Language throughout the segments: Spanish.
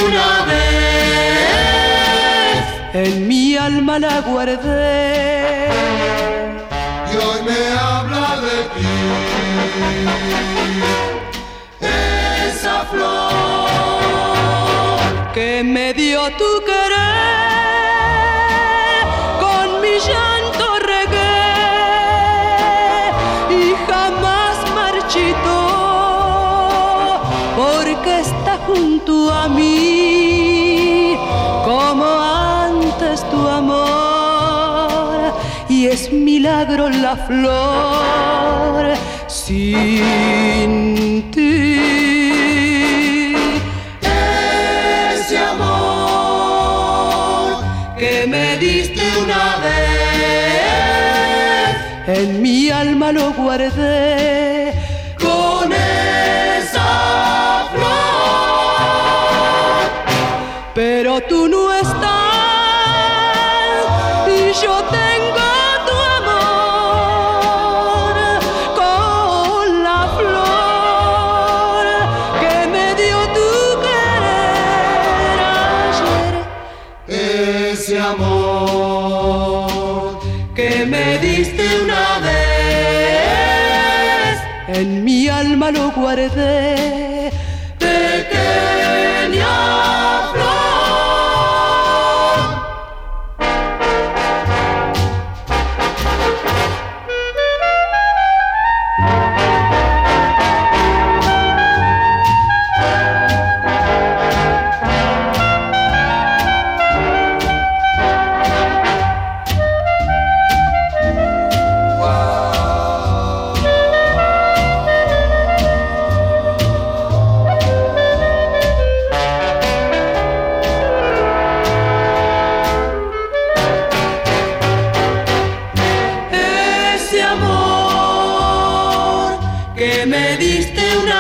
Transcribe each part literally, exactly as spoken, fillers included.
una vez, en mi alma la guardé. y hoy me habla de ti. Esa flor Que me dio tu querer, con mi llanto regué y jamás marchitó, porque está junto a mí como antes tu amor, y es milagro la flor sin ti. ese amor Que me diste una vez, en mi alma lo guardé. con esa flor, Pero tú no estás y yo tengo tu amor con la flor que me dio tu querer ayer. ese amor Que me diste una vez, en mi alma lo guardé. pequeña flor. Ese amor que me diste una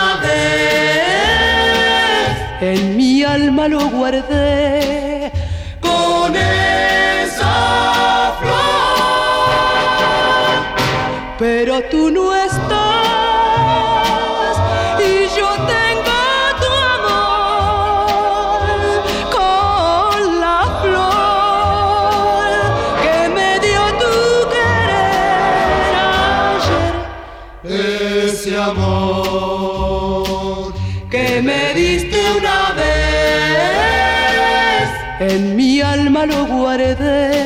vez, en mi alma lo guardé. Con esa flor, Pero tú no estás y yo tengo tu amor con la flor que me dio tu querer ayer. ese amor Que me diste una vez, en mi alma lo guardé.